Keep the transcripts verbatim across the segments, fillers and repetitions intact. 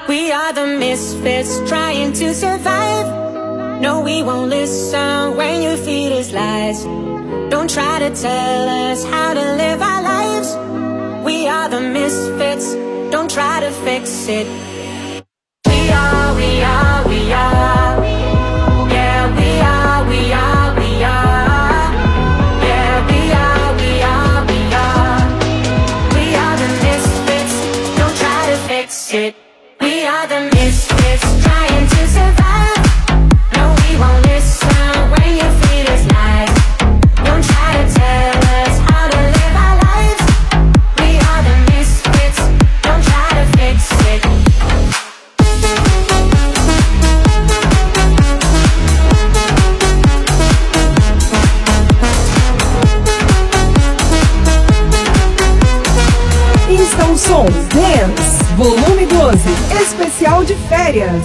We are the misfits trying to survive. No, we won't listen when you feed us lies. Don't try to tell us how to live our lives. We are the misfits, don't try to fix it. We are, we are, we are. Yeah, we are, we are, we are. Yeah, we are, we are, we are. We are the misfits, don't try to fix it. We are the misfits trying to survive. No, we won't listen when you feed us lies. Don't try to tell us how to live our lives. We are the misfits, don't try to fix it. Install Som Dance, volume doze, especial de férias.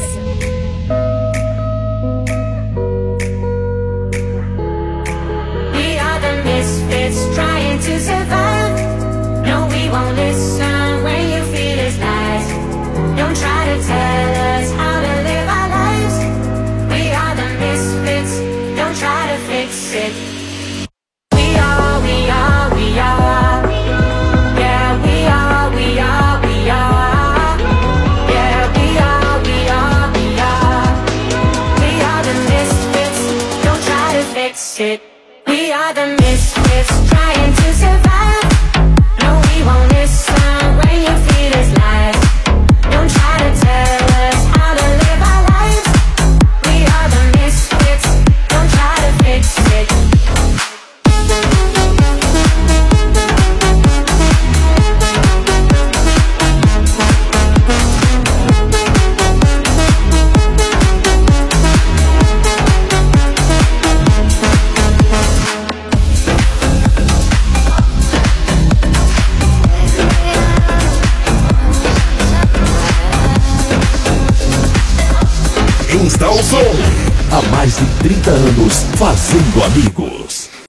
We are the misfits trying to survive. No, we won't listen when you feed us lies. Don't try to tell us how to live our lives. We are the misfits, don't try to fix it. We are, we are, we are. Yeah, we are, we are, we are. Yeah, we are, we are, we are. We are the misfits, don't try to fix it. We are the misfits trying to survive. No, we won't listen when you feed us lies. Don't try to tell us how to live our lives. We are the misfits, don't try to fix it. Install Som. Há mais de trinta anos fazendo amigos.